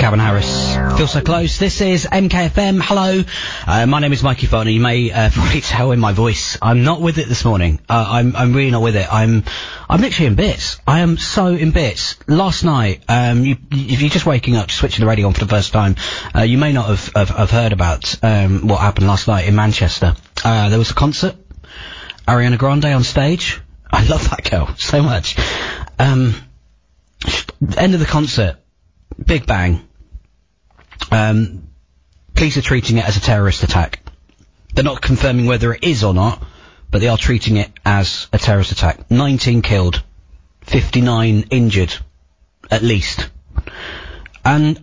Calvin Harris. Feel so close. This is MKFM. Hello. My name is Mikey Farner. You may probably tell in my voice. I'm not with it this morning. I'm really not with it. I'm literally in bits. I am so in bits. Last night, if you're just waking up, switching the radio on for the first time, you may not have heard about what happened last night in Manchester. There was a concert. Ariana Grande on stage. I love that girl so much. End of the concert. Big bang. Police are treating it as a terrorist attack. They're not confirming whether it is or not, but they are treating it as a terrorist attack. 19 killed, 59 injured, at least. And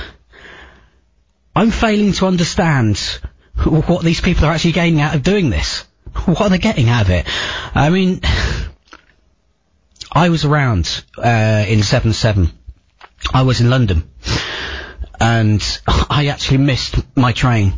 I'm failing to understand what these people are actually getting out of doing this. What are they getting out of it? I mean, I was around in 7/7. I was in London, and I actually missed my train.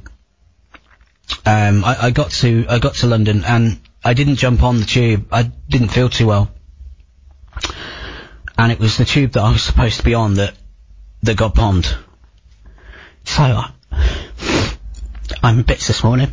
I got to London, and I didn't jump on the tube. I didn't feel too well, and it was the tube that I was supposed to be on that got bombed. So I'm in bits this morning.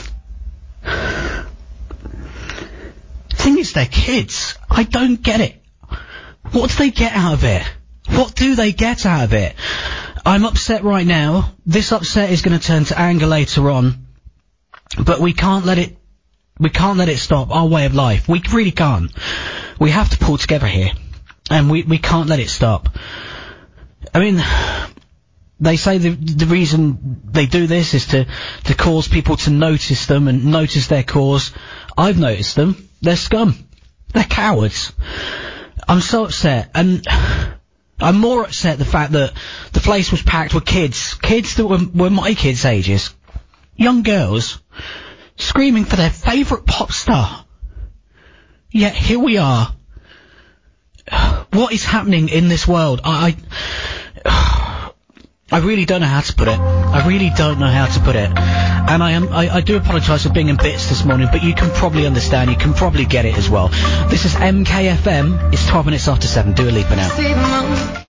The thing is, they're kids. I don't get it. What do they get out of it? What do they get out of it? I'm upset right now. This upset is going to turn to anger later on. But we can't let it stop our way of life. We really can't. We have to pull together here. And we can't let it stop. I mean, they say the reason they do this is to cause people to notice them and notice their cause. I've noticed them. They're scum. They're cowards. I'm so upset, and I'm more upset the fact that the place was packed with kids that were my kids' ages, young girls, screaming for their favourite pop star. Yet here we are. What is happening in this world? I really don't know how to put it. I really don't know how to put it. And I do apologise for being in bits this morning, but you can probably understand, you can probably get it as well. This is MKFM. It's 12 minutes after 7. Do a leap now.